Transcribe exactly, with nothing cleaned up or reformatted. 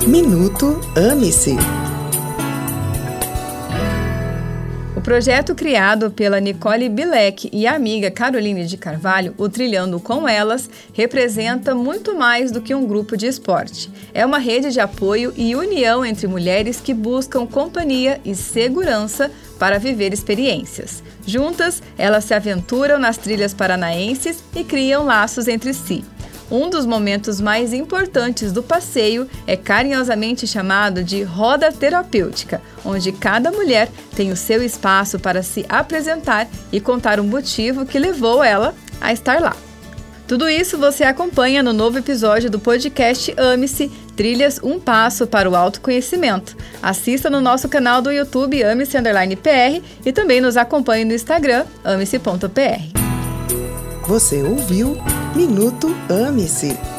Minuto Ame-se. O projeto criado pela Nicole Bilek e a amiga Caroline de Carvalho, o Trilhando com Elas, representa muito mais do que um grupo de esporte. É uma rede de apoio e união entre mulheres que buscam companhia e segurança para viver experiências. Juntas, elas se aventuram nas trilhas paranaenses e criam laços entre si. Um dos momentos mais importantes do passeio é carinhosamente chamado de roda terapêutica, onde cada mulher tem o seu espaço para se apresentar e contar o motivo que levou ela a estar lá. Tudo isso você acompanha no novo episódio do podcast Ame-se, Trilhas Um Passo para o Autoconhecimento. Assista no nosso canal do YouTube Ame-se Underline P R e também nos acompanhe no Instagram Ame-se ponto P R. Você ouviu Minuto Ame-se.